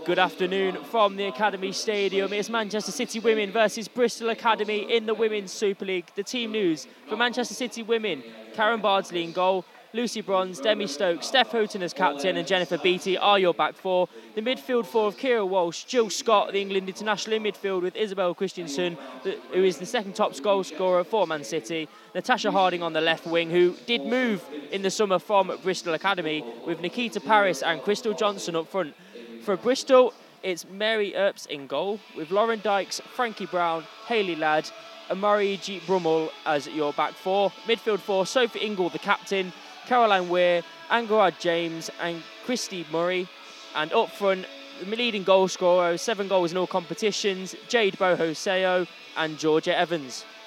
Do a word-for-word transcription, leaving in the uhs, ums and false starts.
Good afternoon from the Academy Stadium. It's Manchester City Women versus Bristol Academy in the Women's Super League. The team news for Manchester City Women: Karen Bardsley in goal, Lucy Bronze, Demi Stokes, Steph Houghton as captain and Jennifer Beattie are your back four. The midfield four of Kira Walsh, Jill Scott, the England international in midfield with Isabel Christensen, who is the second top goal scorer for Man City. Natasha Harding on the left wing, who did move in the summer from Bristol Academy, with Nikita Paris and Crystal Johnson up front. For Bristol, it's Mary Earps in goal, with Lauren Dykes, Frankie Brown, Hayley Ladd, and Murray G. Brummel as your back four. Midfield four, Sophie Ingle, the captain, Caroline Weir, Angara James, and Christy Murray. And up front, the leading goal scorer, seven goals in all competitions, Jade Boho Seo and Georgia Evans.